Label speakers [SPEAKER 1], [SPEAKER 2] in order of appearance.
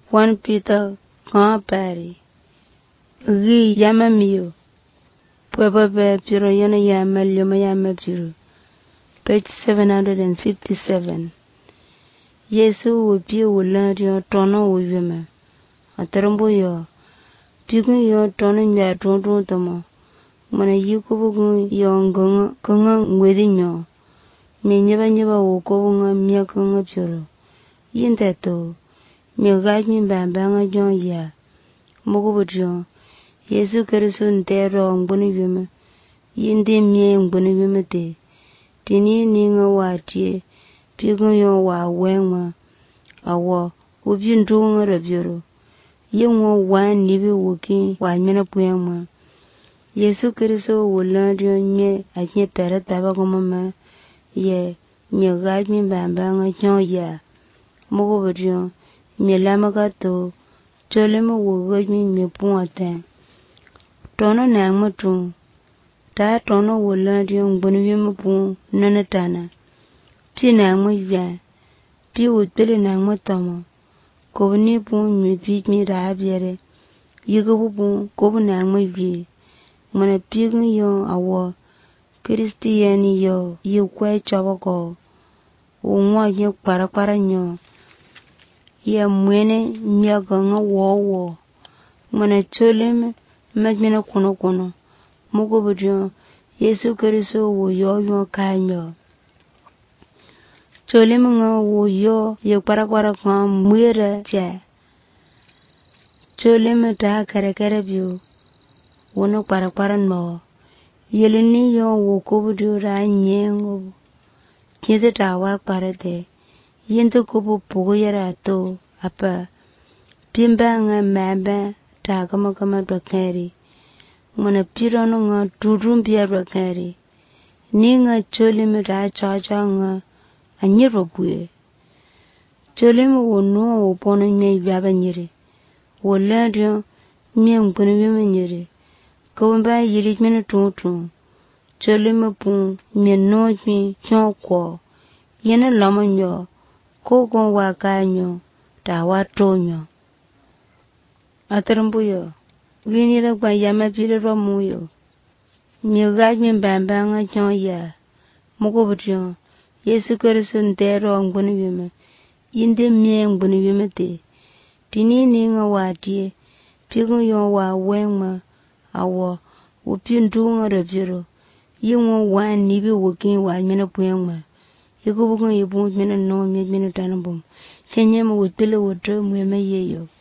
[SPEAKER 1] 1 Peter Pari Gi Yama Mio Pweba Piro Yana Yama Luma Yama Piro page 757 Yesu will be will learn your tono with women. A terrible yo. Picking your toning your tonto tomo. When a yuko young gung within you. Me never will go on mere gung of your. Yin that too. Me guide me bang a john ya. Mogo with you. Yesu Kerisun there wrong bunny women. Yin de me and bunny women day. Tini ning a wat ye. Picking your wa wang awo would you doing a review? You won't one nibi working while men of Puyama. Yesu Keriso will learn you me at your parrot tabacoma. Ye, me guide me bambang a john ya. Mogo with you, me lamagato, Jolima will guide me point them. Tono nangmatum. Ta tono will learn you bonum boom, nanatana. Pinang ya. Pi would bill nang matama. Governor boon, you beat me to have yere. You go boon, governor my be. When a pig yo, a war. Christian yo, you quite chavago. O you paraparanyo. Ye mwene, miaganga war. When I told him, make me a kono. Mogo budio, Yesu Keriso wo yo kanyo. Cholimanga wo yo ye parakwara kwa mwira che. Cholima ta kare biu. Wono parakwara no. Yelini yo wo kubudu ra nyengo. Kide ta wa parate. Yendo kubu pugu yara to apa. Pimba nga maba ta kama dwakari. Mwana pirono nga turumbia dwakari. Ninga cholima ta chacha nga. Anyiro bue. Cholima wo no wo pono me yaba nyiri. Wo ladyo me ngpono me nyiri. Kawamba yiri mena tutu. Cholima pun me no me kyoko. Yena lama nyo. Koko wa kanyo. Ta wa tonyo. Atarambuyo. Ginira kwa yama pire romuyo. Me gaj me bambanga kyon ya. Moko butyo. Yesu Keriso ntero angbuni wime. Inde mie angbuni wime te. Tini ninga watie. Pigu yon wa wengma. Awo. Upi ndunga reviro. Yungo wan nibi wukin wa mina puyengma. Yuko bugun yibung mina no mina tanabum. Kenyema wutpile wutro mweme yeyo.